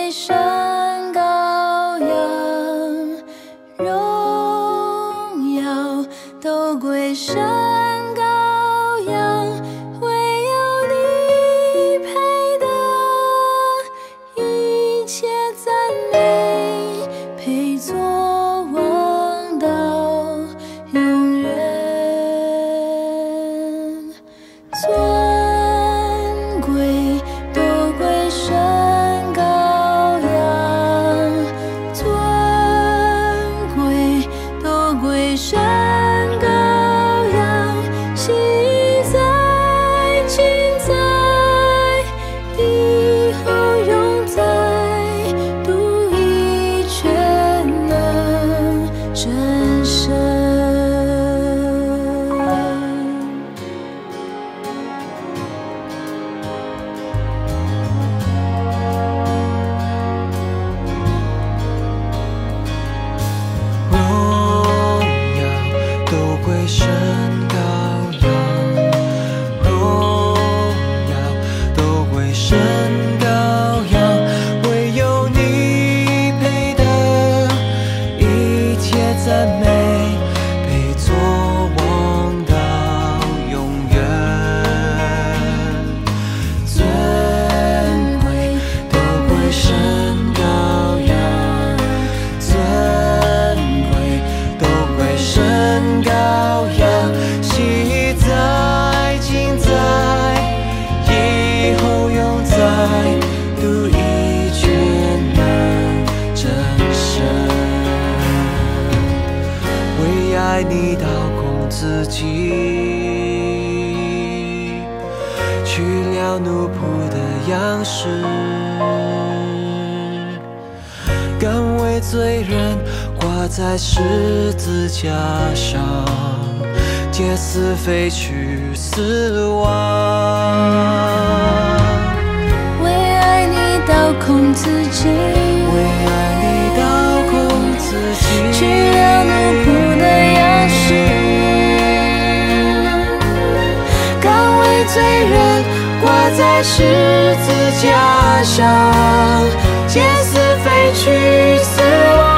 归神羔羊，荣耀都归神羔羊，唯有你配得一切赞美，配作王到永远。尊贵都归神羔羊，尊贵都归神羔羊，喜在今在，以后永在，独一全能真神。 神羔羊，荣耀都归神羔羊，唯有你配得一切赞美，配作王到永远。尊贵都归神羔羊，尊贵都归神羔羊。喜在今在，以后永在，独一全能真神。为爱你倒空自己，去了奴仆的样式，甘为罪人挂在十字架上，借死废去死亡。 为爱你倒空自己， 为爱你倒空自己， 去了奴仆的样式，甘为罪人挂在十字架上，借死废去死亡。